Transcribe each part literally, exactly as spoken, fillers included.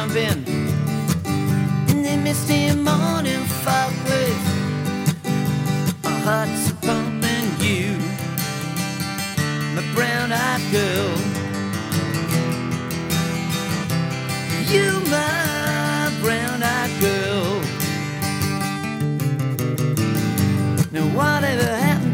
jumping in the misty morning fog with our hearts are pumping. You, my brown-eyed girl, you, my brown-eyed girl. Now whatever happened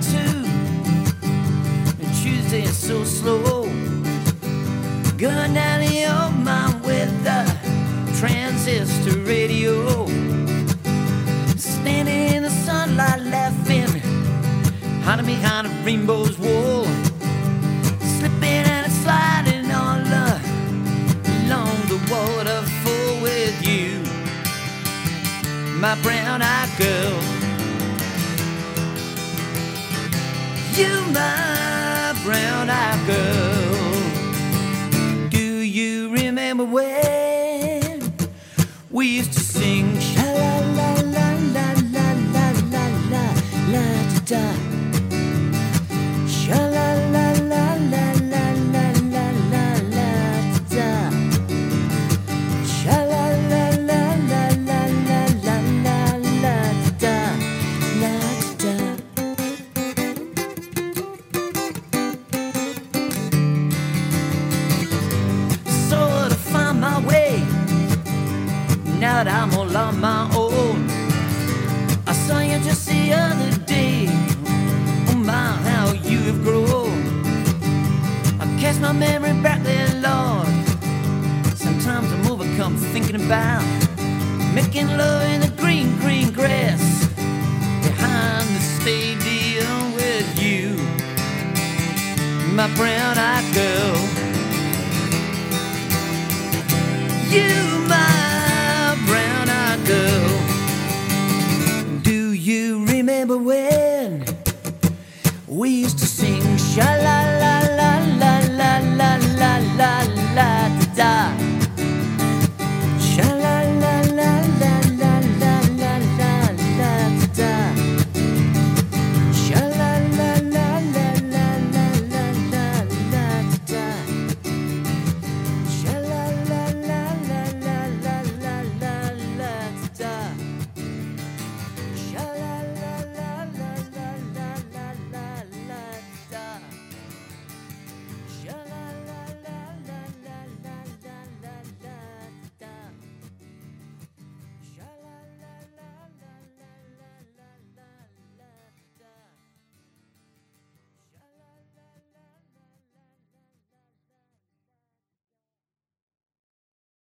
to Tuesday is so slow, going down the old mine with the transistor radio, standing in the sunlight laughing hiding behind a rainbow's wall, slipping and sliding all uh, along the waterfall with you, my brown-eyed girl. You, my brown-eyed girl. Do you remember when we used to sing sha la la la la la la la la la da da, sha la la la la la la la la la da, sha la la la la la la la la la da, la da. Sort of find my way now that I'm all on my own. I saw you just the other day. Oh my, how you have grown. I cast my memory back there, Lord. Sometimes I'm overcome thinking about making love in the green, green grass behind the stadium with you, my brown-eyed girl. You